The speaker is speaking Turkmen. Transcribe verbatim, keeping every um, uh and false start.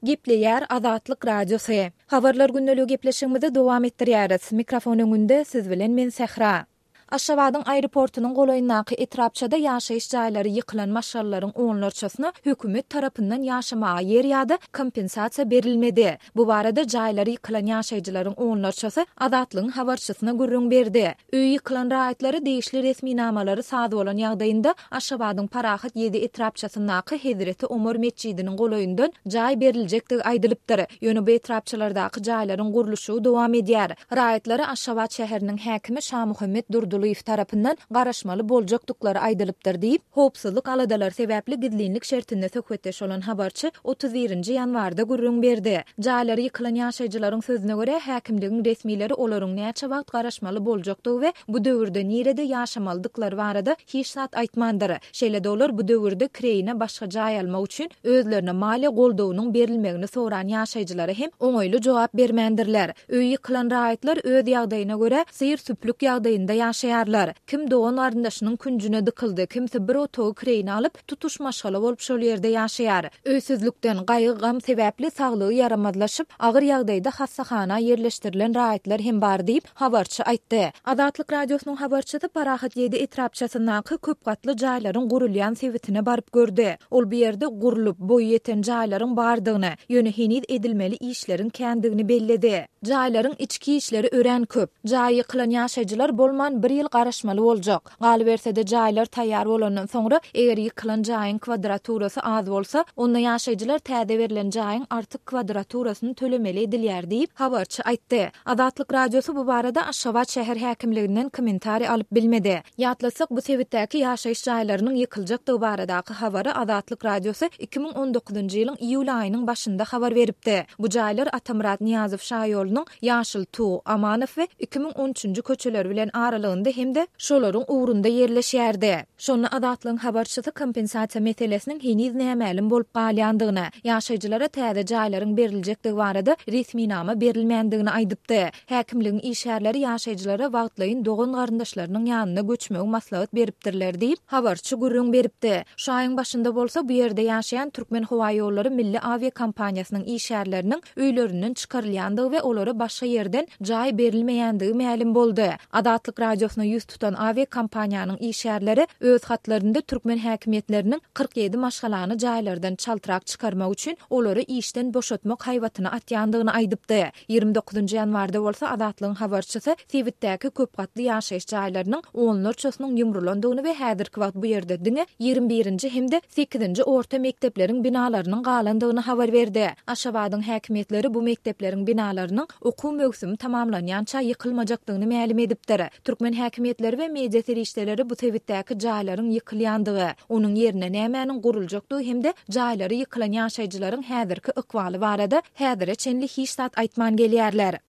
Gepleýär Azatlyk radiosu. Habarlar günnälik gepleşigimizi dowam etdirýäris. Mikrofon öňünde siz bilen men Sehra. Aşgabatyň aeroportunyň golaýyndaky etrapçada ýaşaýyş jaýlary ýykylan maşgallaryň oňlarçasyna hökümet tarapyndan ýaşamaga ýer ýa-da kompensasiýa berilmedi. Bu barada jaýlary ýykylan ýaşaýjylaryň oňlarçasy Azatlygyň habarçysyna gürrüň berdi. Öý ýykylan raýatlary deýişli resmi namalary sady bolan ýagdaýynda Aşgabatyň Parahat ýedi etrapçasyndaky Hezreti Omar meçidiniň golaýyndan jaý beriljekdigi aýdylypdyr. Ýöne bu etrapçalardaky jaýlaryň guruluşy dowam edýär. Raýatlary Aşgabat şäheriniň häkimi Şah Muhammed Durdulyýew tarapyndan garaşmaly boljakdyklary aýdylypdyr diýip, howpsuzlyk aladalar sebäpli gidlinlik şertinde söhbetdeş bolan habarçy otuz birinji ýanwarda gürrüň berdi. Jaýlary ýykylan ýaşaýjylaryň sözüne görä, häkimligiň resmileri olaryň näçe wagt garaşmaly boljakdygy we bu döwürde nirede ýaşamaldyklary barada hiç zat aýtmandyr. Şeýle-de olar bu döwürde kireyine başga jaý almak üçin özlerine mali goldowynyň berilmegini soran ýaşaýjylara hem oňoýly jogap bermendirler. Öý ýykylan raýatlar öz ýagdaýyna görä syr süplük ýagdaýynda ýaşaýarlar. Kim dogan aryndaşynyň küncüne dykyldy, kimse bir otogy kireyine alyp tutuş maşgala bolup şol ýerde ýaşaýar. Öýsüzlükden, gaýgy gam sebäpli saglygy ýaramadlaşyp, agyr ýagdaýda hassahana ýerleşdirilen raýatlar hem bar diýip habarçy aýtdy. Azatlyk radiosynyň habarçysy Parahat ýedi etrapçasyndaky köp gatly jaýlaryň gurulýan sebitine baryp gördi. Ol bu ýerde gurulup boý ýeten jaýlaryň bardygyny, ýöne heniz edilmeli işleriň kändigini belledi. Jaýlaryň içki işleri ören köp. Jaý ýykylan ýaşaýjylar bolman bir ýyl garaşmaly boljak. Galy bersede jaýlar taýýar bolandan soňra eger ýykylan jaýyň kvadraturasy az bolsa, onda ýaşaýjylar täze berilen jaýyň artyk kvadraturasyny tölemeli edilýär diýip habarçy aýtdy. Azatlyk radiosu bu barada Aşgabat şäher häkimliginden kommentari alyp bilmedi. Ýatlasak bu sebitdäki ýaşaýyş jaýlarynyň ýykyljakdygy baradaky habary Azatlyk radiosu iki ming on dokuzunji ýylyň iýul aýynyň başynda habar beripdi. Bu jaýlar Atamurat Niýazow şaýolunyň Ýaşyl Tuğ, Amanow we iki ming on üçünji köçeler bilen aralygynda hemde şolaryň ugrunda ýerleşýärdi. Şonu Azatlygyň habarçysy kompensasiýa meselesiniň heniz nämälim bolup galýandygyny, ýaşaýjylara täze jaýlaryň beriljekdigi barada resmi nama berilmendigini aýdypdy. Häkimligiň işgärleri ýaşaýjylara wagtlaýyn dogan garyndaşlarynyň ýanyna göçmegi maslahat beripdirler diýip habarçy gürrüň beripdi. Şu aýyň başynda bolsa bu ýerde ýaşaýan Türkmen Howa ýollary milli avia kompaniýasynyň işgärleriniň öýlerinden çykarylýandygy we olara başga ýerden jaý berilmeýändigi ma'lum boldy. Azatlyk radiosyna ýüz tutan avia kompaniýanyň işgärleri öz hatlarynda Türkmen häkimetleriniň kırk ýedi maşgalany jaýlardan çaltyrak çykarmak üçin olary işden boşatmak haýwatyna atýandygyny aýdypdy. ýygrimi dokuzunji ýanwarda bolsa Azatlygyň habarçysy sebitdäki köp gatly ýaşaýyş jaýlarynyň oňlarçasynyň ýumrulandygyny we häzirki wagt bu ýerde diňe ýygrimi birinji hemde sekizinji orta mektepleriň binalarynyň galandygyny habar berdi. Aşgabatyň häkimetleri bu mektepleriň binalarynyň okuw mögsümi tamamlanýança ýykylmajakdygyny ma'lum edipdir. Türkmen häkimetleri we media serişdeleri bu sebitdäki jaýlaryň ýykylýandygy, onuň ýerine nämäniň guruljakdygy hemde jaýlary ýykylan ýaşaýjylaryň häzirki ykbaly barada häzire çenli hiç zat aýtman gelýärler.